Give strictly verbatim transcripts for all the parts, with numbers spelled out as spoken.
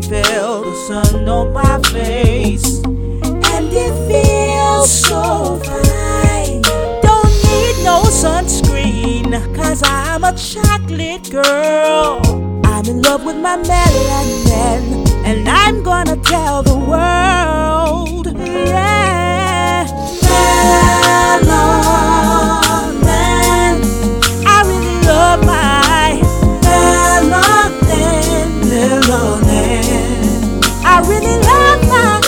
feel the sun on my face, and it feels so fine. Don't need no sunscreen, cause I'm a chocolate girl. I'm in love with my melanin, and I'm gonna tell the world, yeah. Melanin, I really love my melanin, melanin. I really love my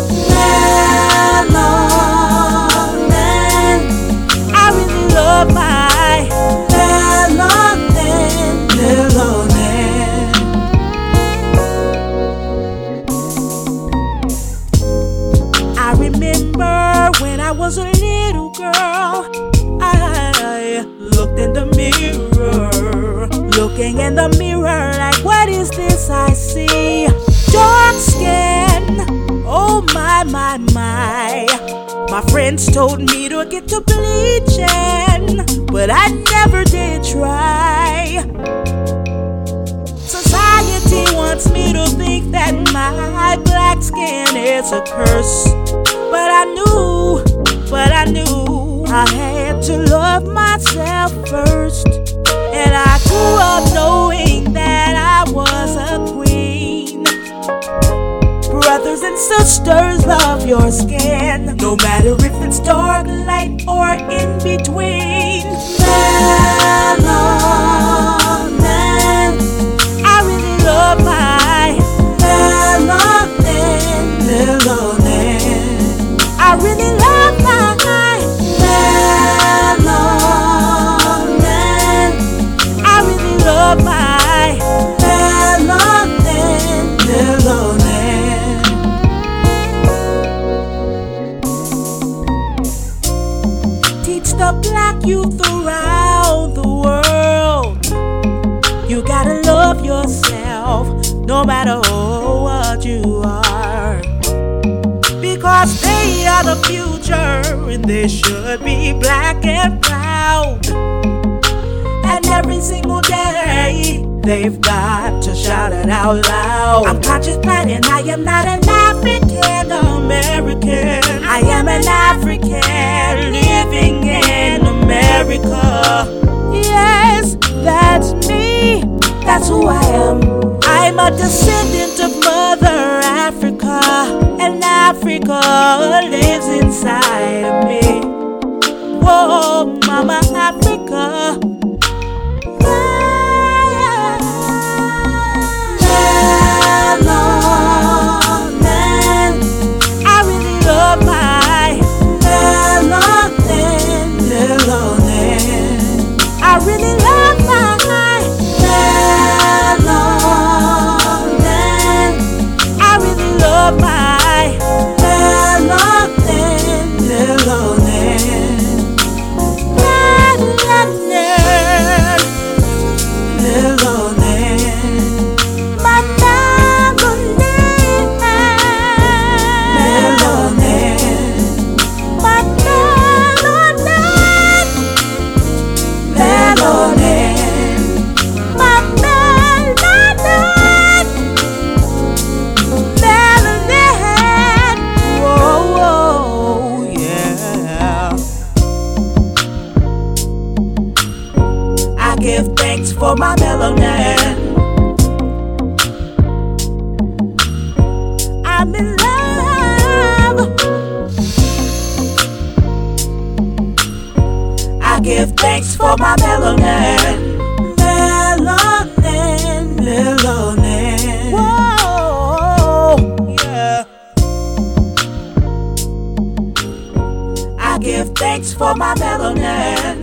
melanin. I really love my melanin, melanin. I remember when I was a little girl, I looked in the mirror, looking in the mirror like, what is this I see? Dark skin, oh my, my, my. My friends told me to get to bleaching, but I never did try. Society wants me to think that my black skin is a curse, but I knew, but I knew I had to love myself first. And I grew up knowing that I was a queen. Brothers and sisters, love your skin, no matter if it's dark, light, or in between. Melanin, I really love my melanin, melanin. I really love my melanin. I really love my melanin, melanin. Teach the black youth around the world, you gotta love yourself, no matter what you are. Because they are the future, and they should be black and proud. And every single day, they've got to shout it out loud. I'm conscious black and I am not an African American. I am an African living in America. Yes, that's me, that's who I am. I'm a descendant of Mother Africa, and Africa lives inside of me. Whoa, Mama Africa. Melanin, I really love my melanin, melanin. I really love my melanin. I really love my melanin, melanin. Melanin, melanin. My melanin, melanin. My melanin, melanin. My melanin, melanin. Whoa, whoa, yeah. I give thanks for my melanin. I'm in love. I give thanks for my melanin. Melanin, melanin. Whoa, yeah. I give thanks for my melanin.